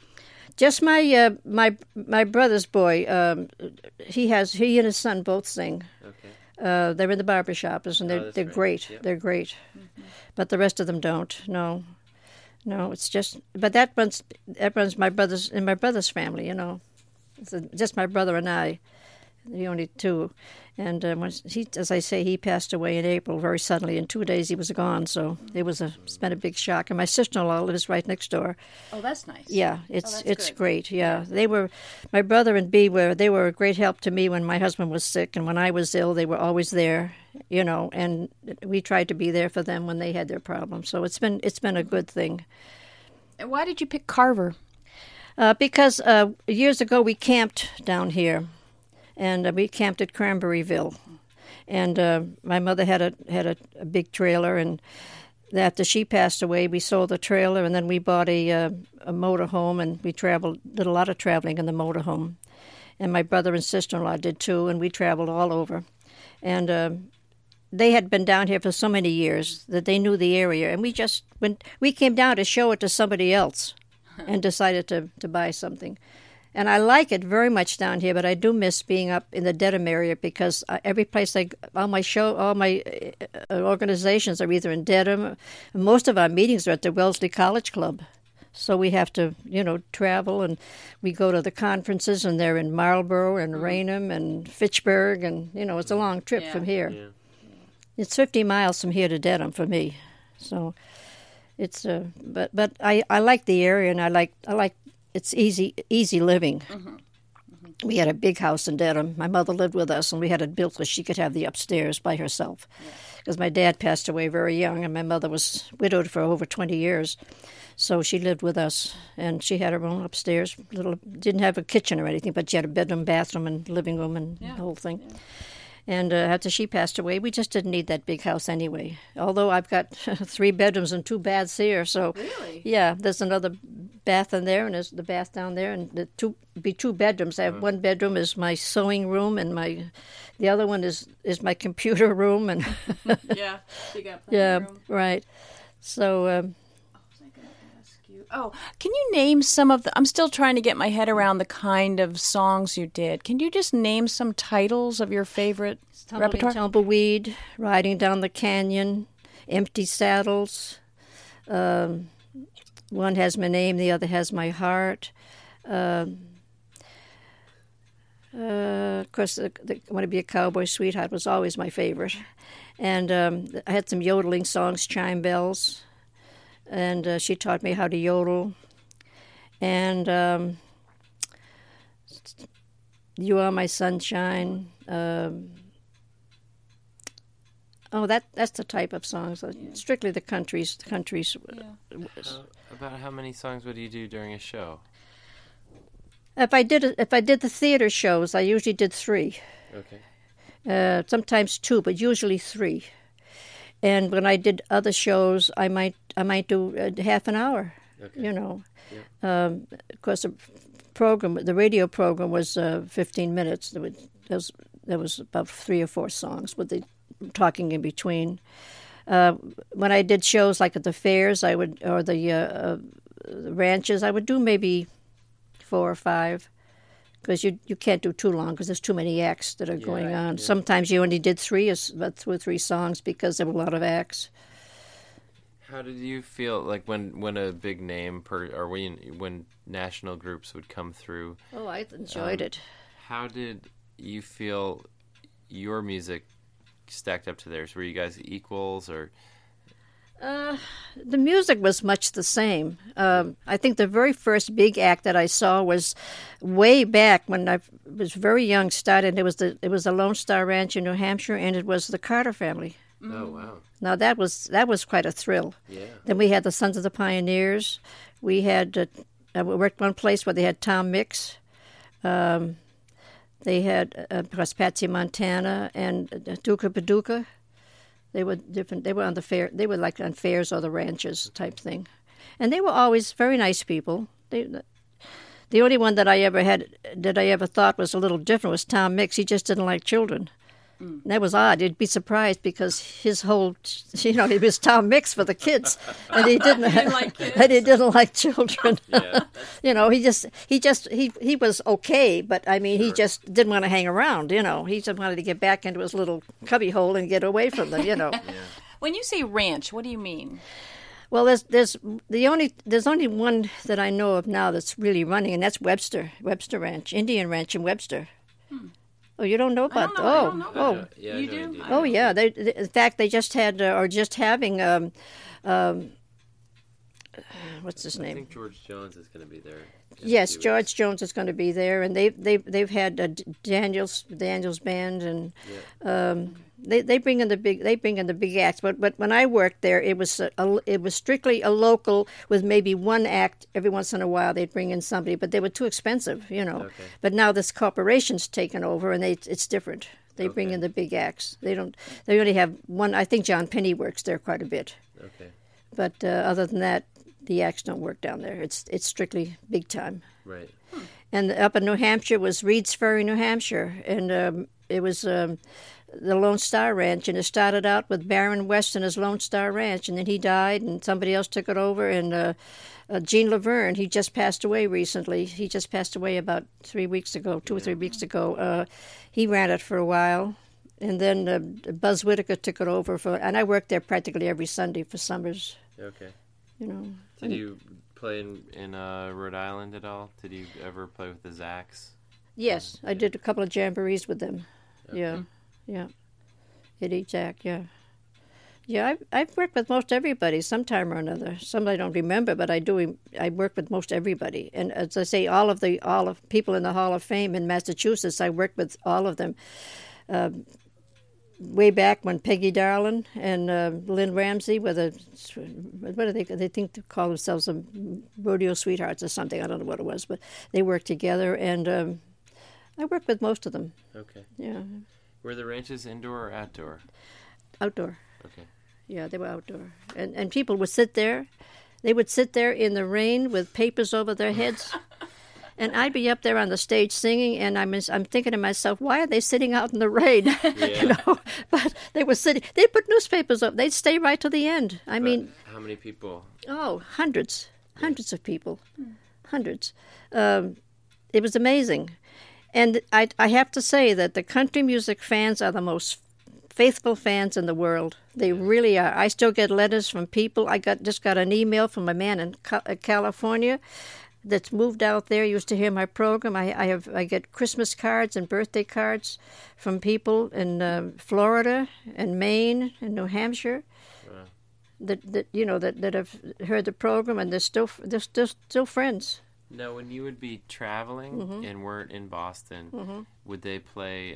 Just my brother's boy. He and his son both sing. Okay. They're in the barbershop, and they're great. Yep. They're great. Mm-hmm. But the rest of them don't. No, it's just. But that runs my brother's family. You know, it's just my brother and I, the only two. And as I say, he passed away in April very suddenly. In 2 days, he was gone. So it's been a big shock. And my sister-in-law lives right next door. Oh, that's nice. Yeah, it's great. Yeah, my brother and Bea they were a great help to me when my husband was sick, and when I was ill, they were always there. You know, and we tried to be there for them when they had their problems. So it's been a good thing. And why did you pick Carver? Because years ago we camped down here. And we camped at Cranberryville, and my mother had a big trailer, and after she passed away, we sold the trailer, and then we bought a motorhome, and we did a lot of traveling in the motorhome. And my brother and sister-in-law did too, and we traveled all over. And they had been down here for so many years that they knew the area, and we came down to show it to somebody else, and decided to buy something. And I like it very much down here, but I do miss being up in the Dedham area because every place all my organizations are either in Dedham. Most of our meetings are at the Wellesley College Club. So we have to, travel, and we go to the conferences, and they're in Marlborough and Raynham and Fitchburg, and, it's a long trip from here. Yeah. It's 50 miles from here to Dedham for me. So it's, but I like the area, and I like it's easy living. Mm-hmm. Mm-hmm. We had a big house in Dedham. My mother lived with us, and we had it built so she could have the upstairs by herself. Because my dad passed away very young, and my mother was widowed for over 20 years. So she lived with us, and she had her own upstairs. Didn't have a kitchen or anything, but she had a bedroom, bathroom, and living room, and the whole thing. Yeah. And after she passed away, we just didn't need that big house anyway. Although I've got 3 bedrooms and 2 baths here, so really, yeah, there's another bath in there, and there's the bath down there, and be 2 bedrooms. I have one bedroom is my sewing room, and the other one is my computer room, and yeah, you got plenty of room. Right. So. Oh, can you name some of the... I'm still trying to get my head around the kind of songs you did. Can you just name some titles of your favorite repertoire? Tumbleweed, Riding Down the Canyon, Empty Saddles. One has my name, the other has my heart. Of course, I Want to Be a Cowboy Sweetheart was always my favorite. And I had some yodeling songs, Chime Bells. And she taught me how to yodel. And You Are My Sunshine. That's the type of songs. Strictly the countries. Yeah. About how many songs would you do during a show? If I did the theater shows, I usually did 3. Okay. Sometimes 2, but usually 3. And when I did other shows, I might do half an hour. Okay. Yeah. Of course, the radio program was 15 minutes. There was about 3 or 4 songs with the talking in between. When I did shows like at the fairs, or the ranches, I would do maybe 4 or 5. Because you can't do too long because there's too many acts that are going on. Yeah. Sometimes you only did 3 or 3 songs because there were a lot of acts. How did you feel like when a big name or when national groups would come through? Oh, I enjoyed it. How did you feel your music stacked up to theirs? Were you guys equals or? The music was much the same. I think the very first big act that I saw was way back when I was very young. Started. It was the Lone Star Ranch in New Hampshire, and it was the Carter family. Oh wow! Now that was quite a thrill. Yeah. Then we had the Sons of the Pioneers. We had we worked one place where they had Tom Mix. They had of course Patsy Montana and Duca Paducah. They were different. They were on the fair. They were like on fairs or the ranches type thing, and they were always very nice people. The only one that I ever thought was a little different was Tom Mix. He just didn't like children. Mm. That was odd. You'd be surprised because his whole, it was Tom Mix for the kids, and he didn't like kids. And he didn't like children. Yeah. He was okay, but I mean, Sure. he just didn't want to hang around. He just wanted to get back into his little cubby hole and get away from them. Yeah. When you say ranch, what do you mean? Well, there's only one that I know of now that's really running, and that's Webster Ranch, Indian Ranch in Webster. Oh, you don't know about? I don't know. Oh, yeah, you no, do? indeed. Oh, yeah. In fact, they just had or just having what's his name? I think George Jones is going to be there. Yes, George Jones is going to be there, and they've had Daniels band, and they bring in the big acts. But when I worked there, it was strictly a local with maybe one act every once in a while. They'd bring in somebody, but they were too expensive, Okay. But now this corporation's taken over, and it's different. They bring in the big acts. They only have one. I think John Penny works there quite a bit. Okay. But other than that, the acts don't work down there. It's strictly big time. Right. And up in New Hampshire was Reed's Ferry, New Hampshire, and it was the Lone Star Ranch, and it started out with Baron West and his Lone Star Ranch, and then he died, and somebody else took it over, and Gene Laverne, he just passed away recently. He just passed away about 3 weeks ago, 2 or 3 weeks ago. He ran it for a while, and then Buzz Whitaker took it over, and I worked there practically every Sunday for summers. Okay. You know. Did you play in Rhode Island at all? Did you ever play with the Zacks? Yes, I did a couple of jamborees with them. Okay. Yeah. Eddie Jack, yeah. Yeah, I've worked with most everybody sometime or another. Some I don't remember, but I do. I work with most everybody. And as I say, all of people in the Hall of Fame in Massachusetts, I worked with all of them. Way back when Peggy Darlin and Lynn Ramsey were what do they think they call themselves, rodeo sweethearts or something. I don't know what it was, but they worked together, and I worked with most of them. Okay. Yeah. Were the ranches indoor or outdoor? Outdoor. Okay. Yeah, they were outdoor. And people would sit there. They would sit there in the rain with papers over their heads. And I'd be up there on the stage singing, and I'm thinking to myself, why are they sitting out in the rain? Yeah. But they were sitting. They put newspapers up. They'd stay right to the end. I mean, how many people? Oh, hundreds of people, hundreds. It was amazing, and I have to say that the country music fans are the most faithful fans in the world. They really are. I still get letters from people. I just got an email from a man in California that's moved out there, used to hear my program. I get Christmas cards and birthday cards from people in Florida and Maine and New Hampshire. Wow. that have heard the program, and they're still friends. Now, when you would be traveling and weren't in Boston, would they play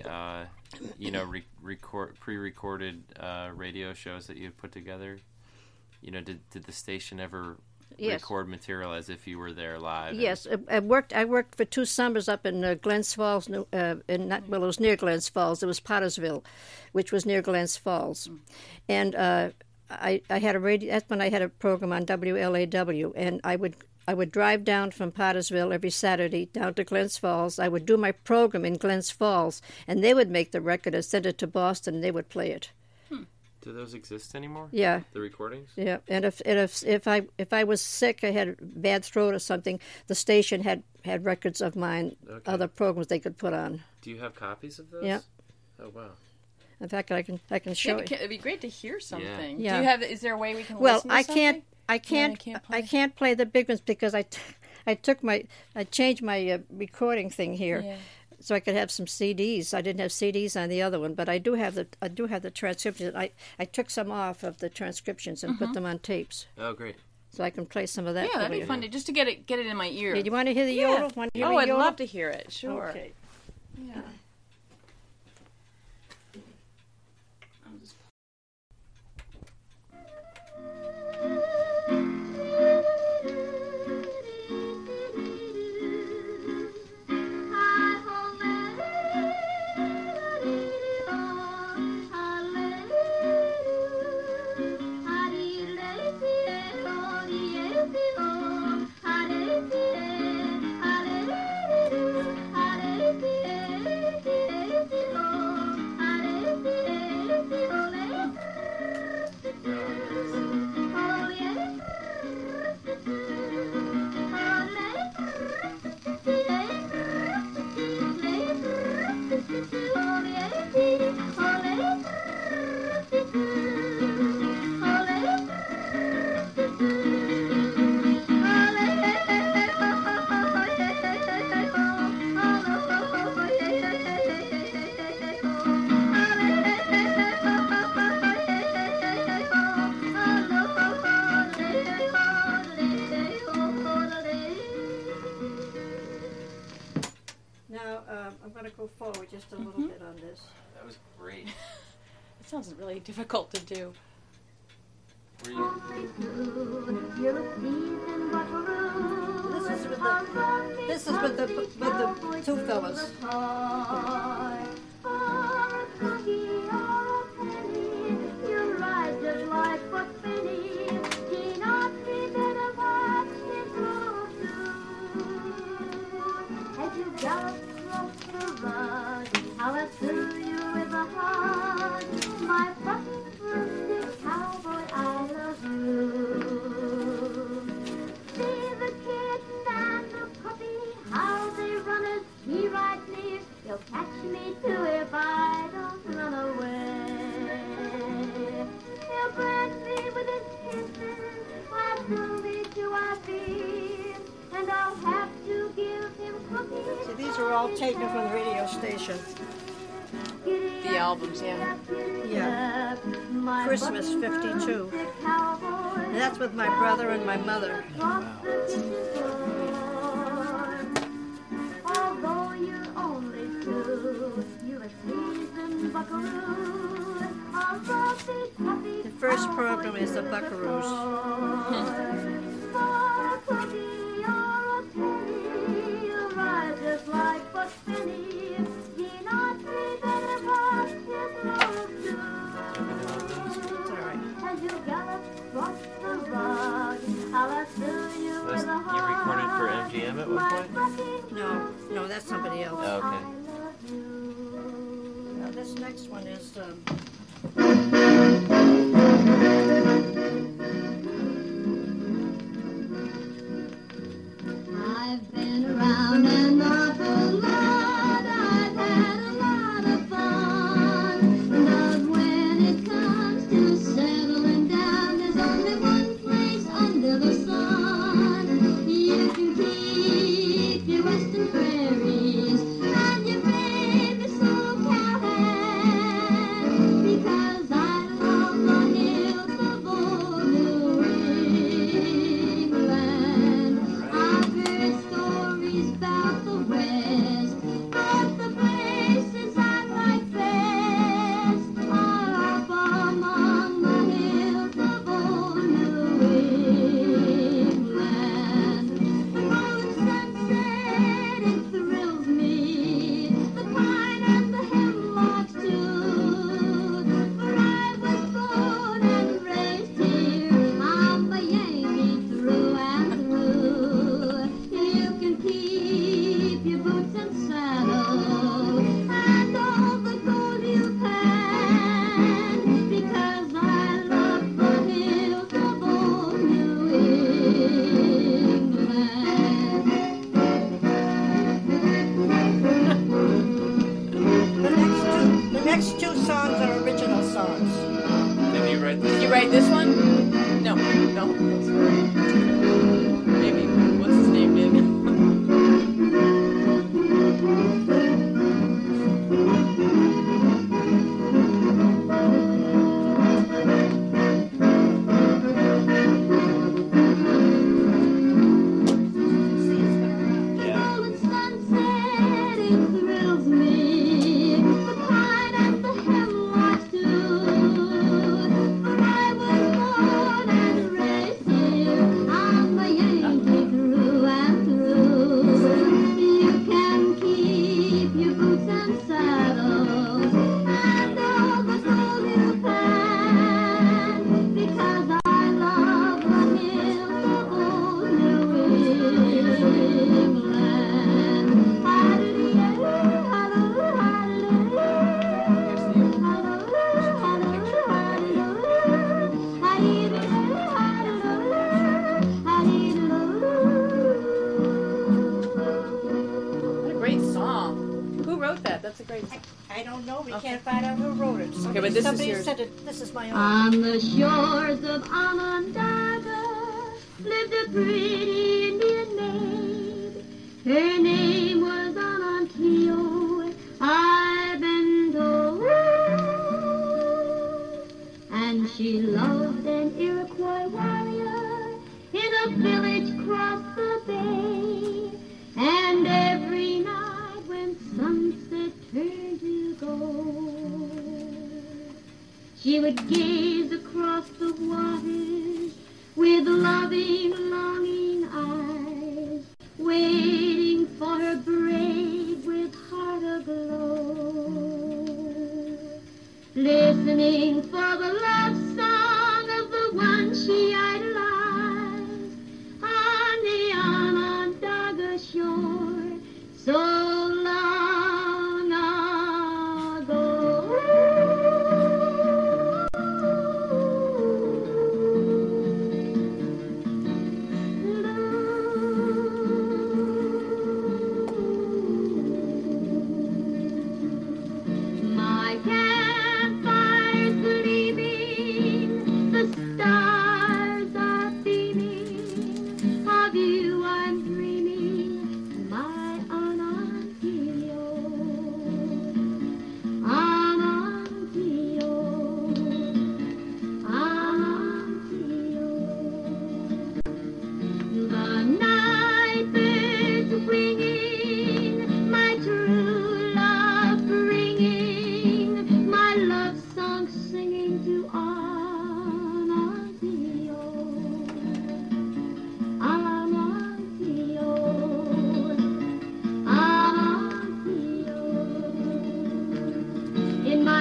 pre-recorded radio shows that you had put together? Did the station ever record material as if you were there live? Yes, I worked for 2 summers up in Glens Falls. It was near Glens Falls. It was Pottersville, which was near Glens Falls, and I had a radio. That's when I had a program on WLAW, and I would drive down from Pottersville every Saturday down to Glens Falls. I would do my program in Glens Falls, and they would make the record and send it to Boston, and they would play it. Do those exist anymore? Yeah. The recordings? Yeah, and if I was sick, I had a bad throat or something, the station had records of mine, other programs they could put on. Do you have copies of those? Yeah. Oh wow. In fact, I can show you. It'd be great to hear something. Yeah. Do you have? Is there a way we can? Well, listen to something? I can't play the big ones because I changed my recording thing here. Yeah. So I could have some CDs. I didn't have CDs on the other one, but I do have the transcriptions. I took some off of the transcriptions and put them on tapes. Oh, great! So I can play some of that. Yeah, that'd be fun just to get it in my ear. Yeah, you want to hear the yodel? Want to hear I'd yodel? love to hear it. Sure. Okay. Yeah. I'm going to go forward just a little bit on this. That was great. It sounds really difficult to do. This is with the 2 fellas. Your eyes just like what's beneath. I'll fill you with a hug. My rustic cowboy, I love you. See the kitten and the puppy, how they run as he rides near. He'll catch me too if I don't run away. He'll bless me with his kisses, I'll fill me to our feet, and I'll have to give him cookies. See, these are all taken from the radio station. The albums, yeah. Yeah. Christmas 52. And that's with my brother and my mother. Although you're only two, you're a seasoned buckaroo. The first program is the Buckaroos. For a cookie or a penny, you ride just like Buck Benny. He not see better what his love do. As you gallop across the rug, I'll fill you with a heart. You recorded for MGM at one point? No, that's somebody else. Oh, okay. Now, this next one is... I've been around an awful lot, I've had a lot of fun, but when it comes to settling down, there's only one place under the sun. You can keep your western prairies and your baby soul cowhand, because I love the hills of old New England. I've heard stories about the West, but the places I like best are up among the hills of old New England. The golden sunset, it thrills me, the pine and the hemlocks too. For I was born and raised here, I'm a Yankee through and through. You can keep your boots and saddle and all the gold you can, because I love the hills of old New England. The next two songs are original songs. Did you write Did this? you write this one? No. Maybe. What's his name, maybe? Yeah. Golden sunset, it thrills me, the pine and the hemlocks too. For I was born and raised here, I'm a Yankee through and through. You can keep your boots and saddles and all the gold you can, because I love the hills of old New England. What a great song. Who wrote that? That's a great song. I don't know. We can't find out who wrote it. but this is somebody yours. said it. This is my own. On the shores of Onondaga lived a pretty Indian maid. Her name was Onontio, I've been told. And she loved an Iroquois warrior in a village across the bay. And every night when sunset turned to gold, she would gaze across the waters with loving, longing eyes, waiting for her brave with heart aglow, listening for the love song of the one she idolized on the Onondaga shore so long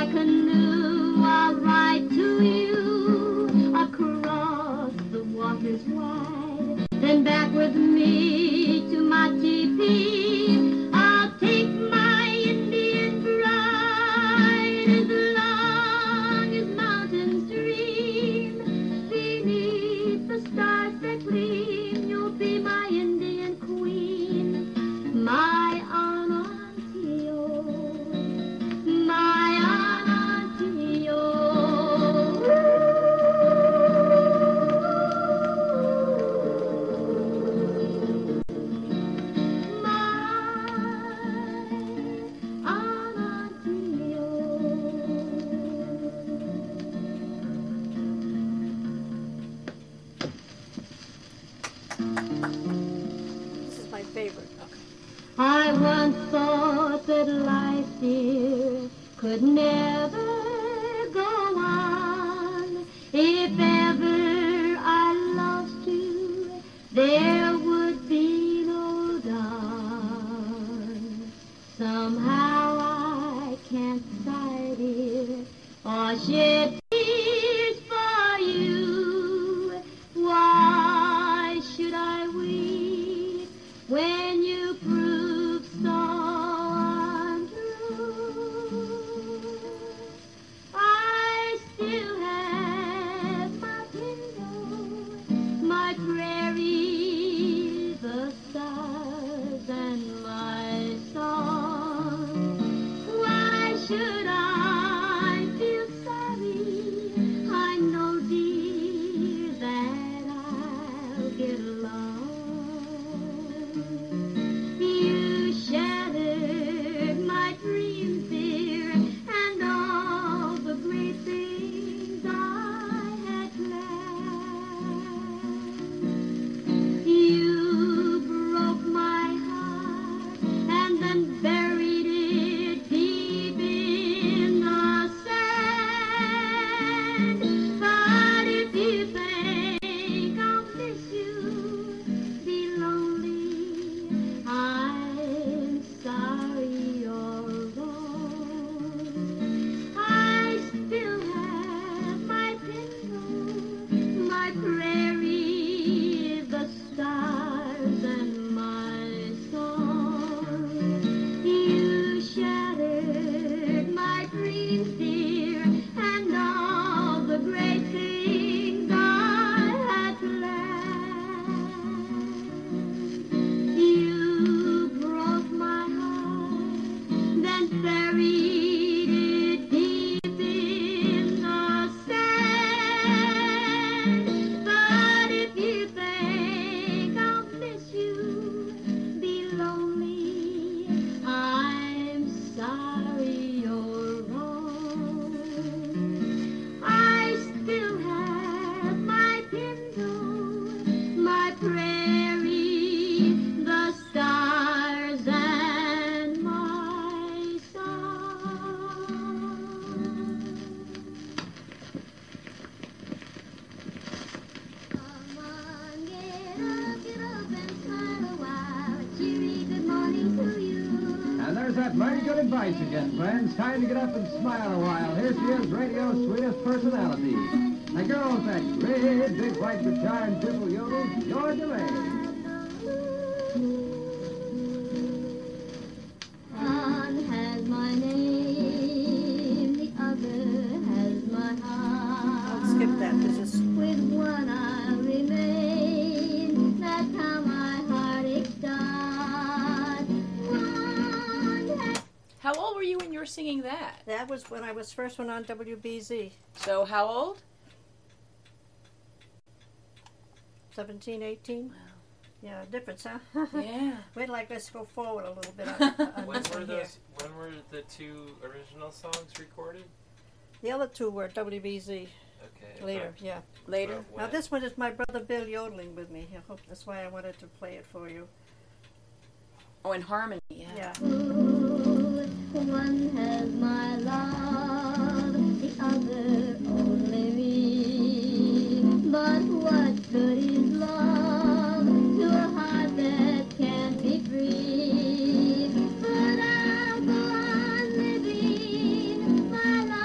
my canoe, I'll ride to you across the waters wide. Then back with me to my teepee, I'll take my Indian bride as long as mountains dream. Beneath the stars that gleam, you'll be my Indian queen, my Anantio, my Anantio. This is my favorite. I once thought that life, dear, could never go on. If ever I lost you, there would be no dawn. Somehow I can't sigh, dear, or shed tears for you. Why should I weep when you prove so untrue? I still have my pillow, my prairie, the stars, and my song. Why should I feel sorry? I know, dear, that I'll get along. You shattered my dreams, dear, and all the great things I had planned. You broke my heart and then buried it deep in the sand. But if you think I'll miss you, be lonely, I'm sorry you're wrong. I still have my pillow, my prairie, the stars, and my song. You shattered my dreams, dear, and all the great things I had planned. You broke my heart, then buried it deep in the sand. But if you think I'll miss you, be lonely, I'm sorry you're wrong. I still have my pillow, my prairie, the stars, and my song. Come on, get up and smile a while. A cheery good morning to you. And there's that mighty good advice again, friends. Time to get up and smile a while. Here she is, radio's sweetest personality. The girl with that great big white guitar and fiddle yodel, Georgia May. One has my name, the other has my heart. Don't skip that. This is With one I'll remain, that's how my heartache starts. One has How old were you when you were singing that? that was when I was first one on WBZ. So how old? 17, 18. Wow. Yeah, difference, huh? Yeah. Wait till I let's go forward a little bit on When this were one here. When were the two original songs recorded? The other two were WBZ Okay. later, yeah. Later. But Now when- this one is my brother Bill yodeling with me. I hope that's why I wanted to play it for you. Oh, in harmony. Yeah. Yeah. one has my love, the other only me. But what good is love to a heart that can't be free? But I'll go on living my life.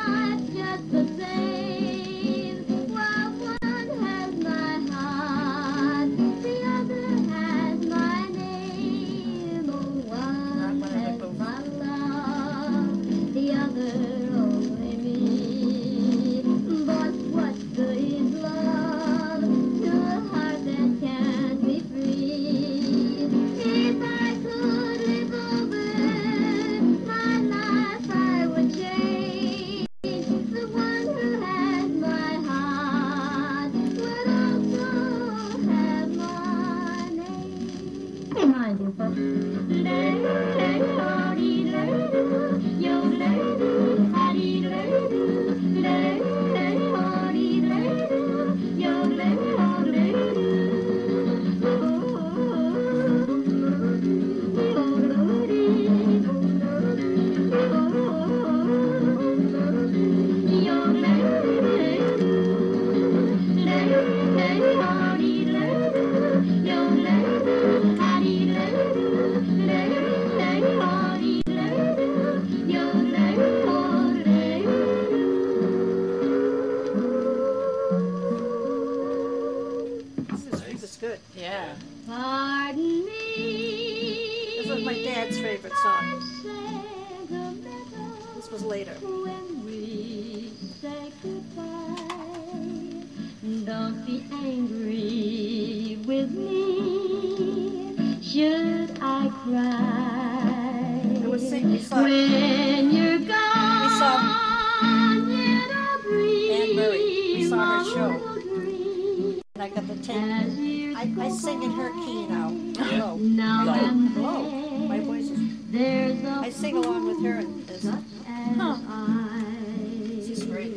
was later. When we say goodbye, don't be angry with me. Should I cry? I was singing. We saw When you're gone, We saw yet I'll breathe. Anne Murray. We saw her show. I'll dream and I got the tape. as years I go sing in her key now. Yeah. Low. Now Low. and Low. then, My voice is. there's a I sing along with her. And this. such as I. She's great.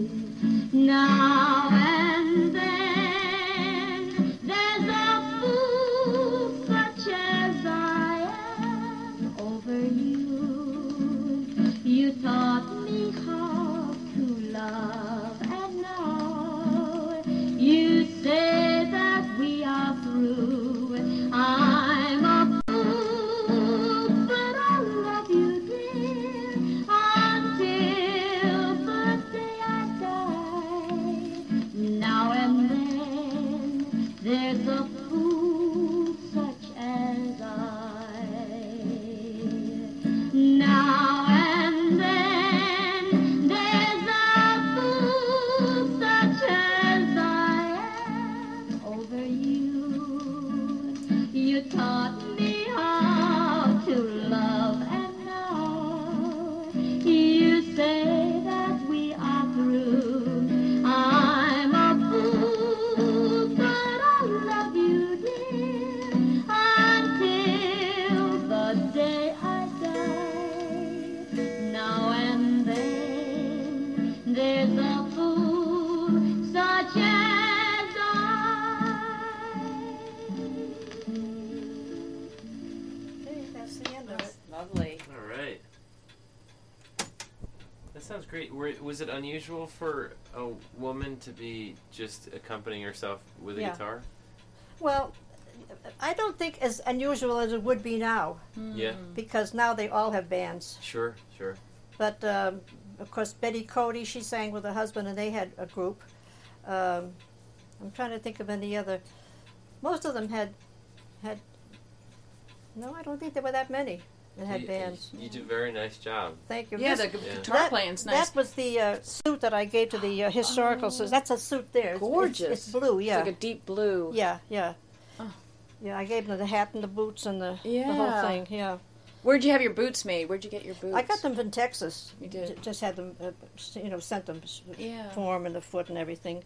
Now and then, there's a fool such as I am over you. You taught me how to love, and now you say that we are through. I'm a fool, but I love you, dear, until the day I die. Now and then, there's a fool such as I. Now and then, there's a fool such as I am over you. You taught me how to love, and now you say that we are through. I'm a fool, but I love you, dear, until the day I die. Now and then, there's a fool such as Okay, that's the end of it. Lovely. All right. That sounds great. Was it unusual for a woman to be just accompanying herself with a Yeah. guitar? Well, I don't think as unusual as it would be now, Yeah. because now they all have bands. Sure. Sure. But of course, Betty Cody, she sang with her husband, and they had a group. I'm trying to think of any other. Most of them had. No, I don't think there were that many that had bands. You do a very nice job. Thank you. Yeah, This- the Yeah. guitar playing's nice. That was the suit that I gave to the historical. So that's a suit there. It's- Gorgeous. It's blue. Yeah. It's like a deep blue. Yeah. Yeah. Oh. Yeah. I gave them the hat and the boots and the whole Yeah. thing. Yeah. Where'd you have your boots made? Where'd you get your boots? I got them from Texas. You did? Just had them, sent them Yeah. form and the foot and everything.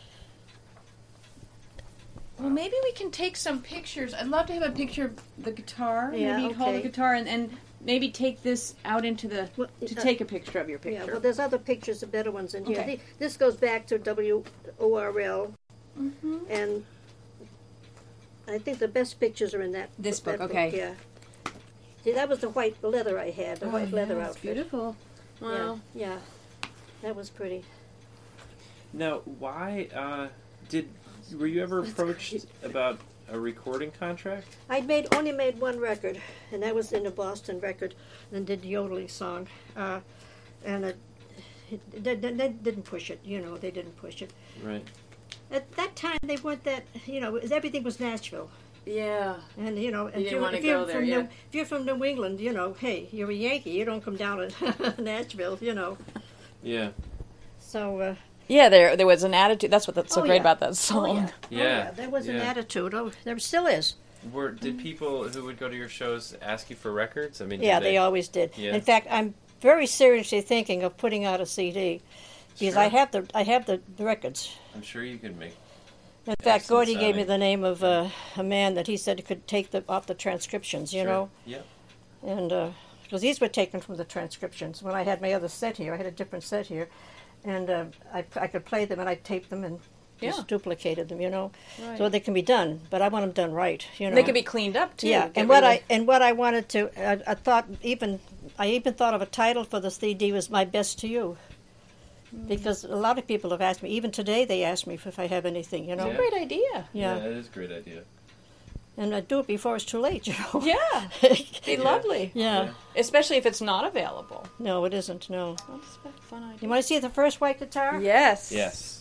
Well, maybe we can take some pictures. I'd love to have a picture of the guitar. Yeah, maybe hold the okay. guitar and maybe take this out into the Well, to take a picture of your Yeah, picture. well, there's other pictures, better ones in here. Okay. This goes back to WORL, Mm-hmm. and I think the best pictures are in that. This that book, okay. Yeah. See, that was the white leather I had, the white leather It's outfit. beautiful. Wow. Yeah, that was pretty. Now, why were you ever approached about a recording contract? I only made one record, and that was in the Boston record, and did the yodeling song, and they didn't push it. They didn't push it. Right. At that time, they weren't that. Everything was Nashville. Yeah. And You didn't want to go there, yeah. If you're from New England, hey, you're a Yankee. You don't come down to Nashville, Yeah. So. Yeah, there was an attitude. That's what's so Oh, great yeah. about that song. Oh, Yeah. yeah. There was an Yeah. attitude. Oh, there still is. Did people who would go to your shows ask you for records? I mean, Yeah, did they always did. Yeah. In fact, I'm very seriously thinking of putting out a CD because Sure. I have the records. I'm sure you could make. In fact, Excellent Gordy gave me sounding. the name of a man that he said could take off the transcriptions. You Sure. know. Yep. And because these were taken from the transcriptions. When I had my other set here, I had a different set here, and I could play them and I taped them and Yeah. just duplicated them, Right. so they can be done. But I want them done right, They could be cleaned up too. Yeah, Get and rid what of I wanted to, I thought I even thought of a title for the CD was "My Best to You," because a lot of people have asked me. Even today, they ask me if I have anything, the- Yeah. Great idea. Yeah, that is a great idea. and I do it before it's too late, Yeah, it'd be lovely. Yeah. Especially if it's not available. No, it isn't. No. That's a fun idea. You want to see the first white guitar? Yes. Yes.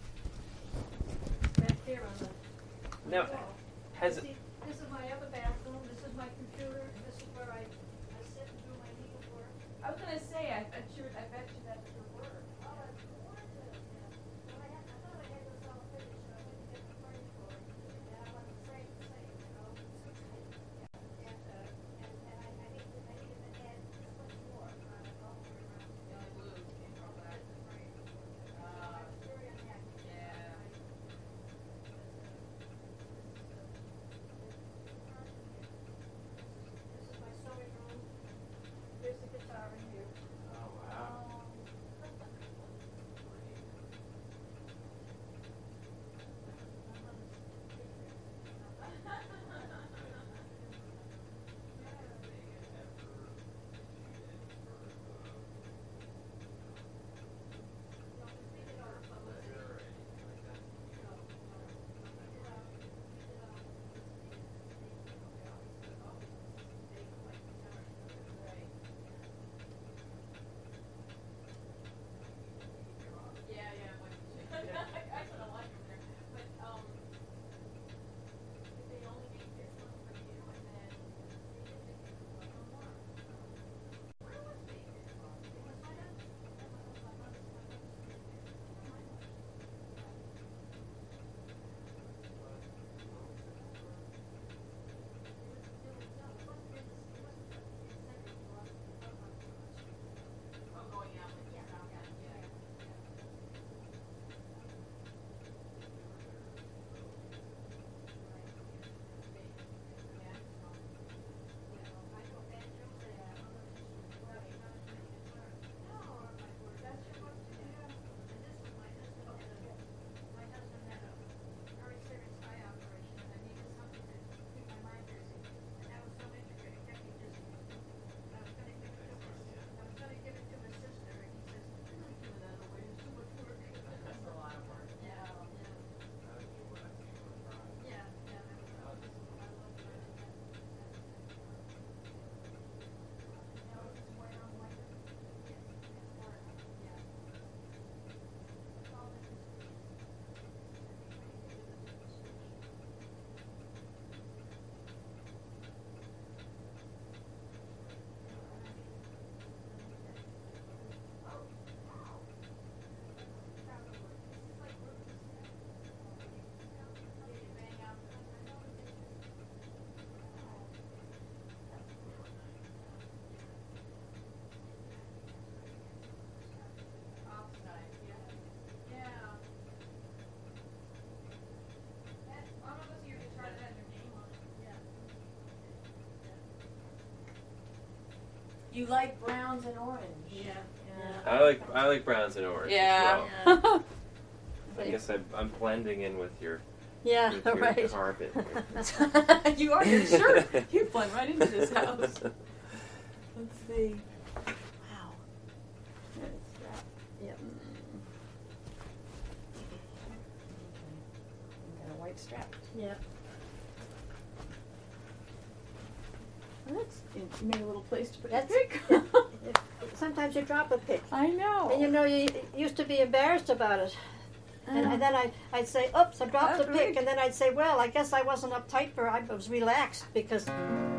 Back here on the Now, has it? See, this is my other bathroom. This is my computer. And this is where I sit and do my needlework. I was going to say, I'm sure You like browns and orange. Yeah. I like browns and orange. Yeah. As well. I guess I'm blending in with your Yeah, with your right. carpet. You are. You're sure. You blend right into this house. Let's see. Wow. That's that. Yep. Got a white strap. Yeah. Well, that's you made a little place to put That's- your pick. Sometimes you drop a pick. I know. And you know, you used to be embarrassed about it. And then I'd say, oops, I dropped the That's pick. right. And then I'd say, well, I guess I wasn't uptight I was relaxed because